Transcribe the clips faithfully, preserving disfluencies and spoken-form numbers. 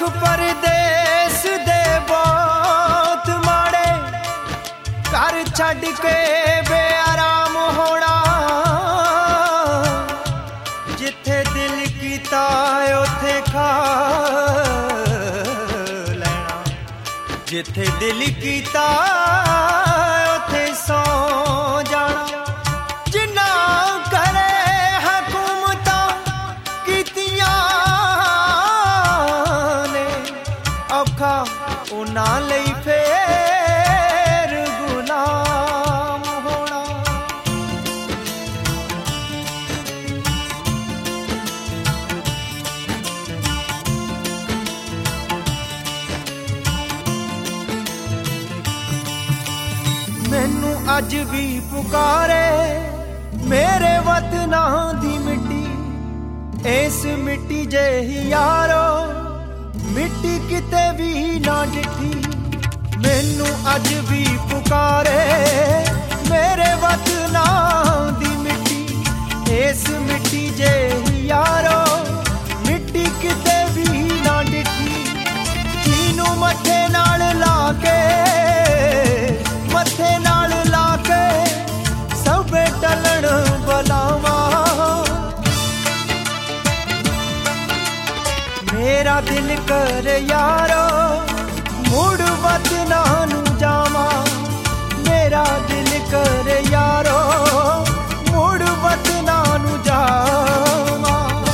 परदेस दे बहुत माड़े घर छड़ के बेआराम होना जिथे दिल कीता उथे खा लेना जिथे दिल कीता उथे सौ जाना जिन्ना करे हुकूमत कीतियां ने औखा उन्हां लई फेर गुलाम होना मैनू अज भी पुकारे मेरे वतनां दी मिट्टी इस मिट्टी जेही यारो मिट्टी किते भी ना डिठी मैनू अज भी पुकारे मेरे वतनां दी मिट्टी इस मिट्टी जेही यारो मिट्टी किते भी ना डिठी जीनू मथे नाल ला के मथे नाल ला के सबे टलन बलावा मेरा दिल कर यारो मुड़ वतना नू जावा मेरा दिल कर यारो मुड़ वतना नू जावा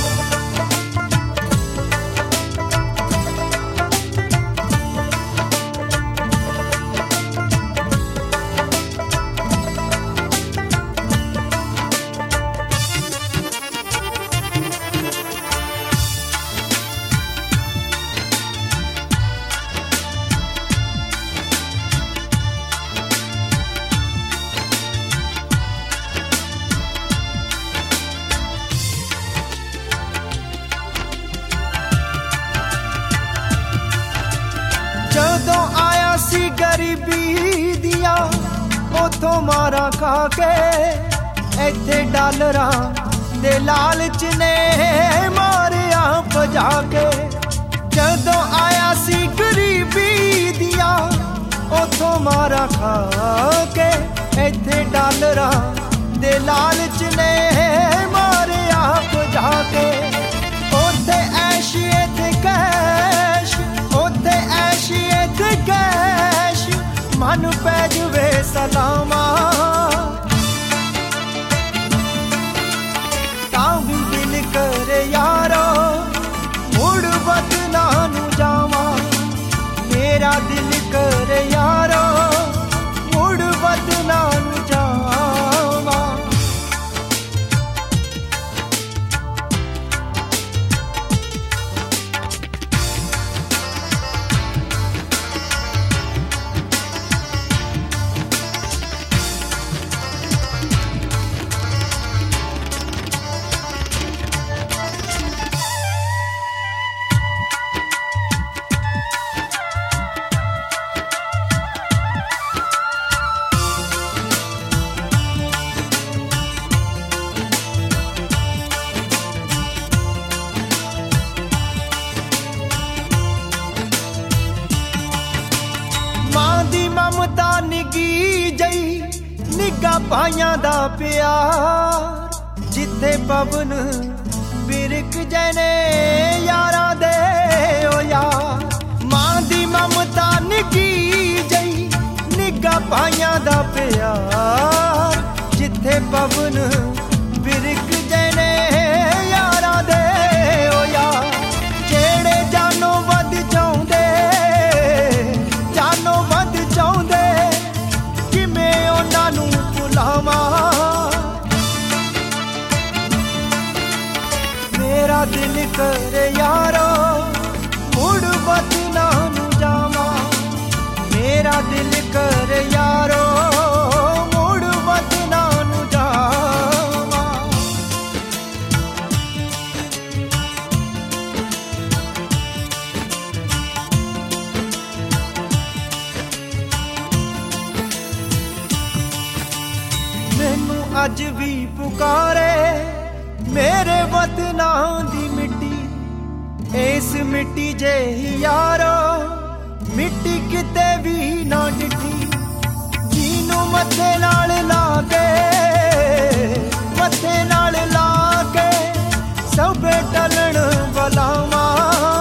जदों आया सी गरीबी दिया उथों मारा खा के इत्थे डालरां दे लालच ने मारिया भजा के जदों आया सी गरीबी दिया उथों मारा खा के इत्थे डालरां दे लालच ने मारिया भजा के उथे ऐश इत्थे कैश उथे ऐश इत्थे कैश मन पै जुवे सलामा तां भी दिल कर यारो मुड़ वतना नू जावा मेरा दिल कर यारो मुड़ वतना नू जावा ममता निगी जई निगा पाइयां दा प्यार जिथे पवन बिरक जने यारा दे ओ यार मां दी ममता निगी जई निगा पाइयां दा प्यार जिथे पवन बिरक जने यारा दे ओ यार जेड़े जानो वध चाहुंदे जानो वध चाहुंदे किवें उन्हां नू भुलावां मेरा दिल कर यारो मुड़ वतना नू जावा मेरा दिल कर यारो मुड़ वतना नू जावा मैनू अज भी पुकारे मेरे वतनां दी मिट्टी इस मिट्टी जेही यारो मिट्टी किते भी ना डिठी जीनू मथे नाल ला के मथे नाल ला के सबे टलन बलावा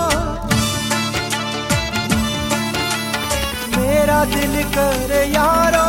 मेरा दिल कर यारो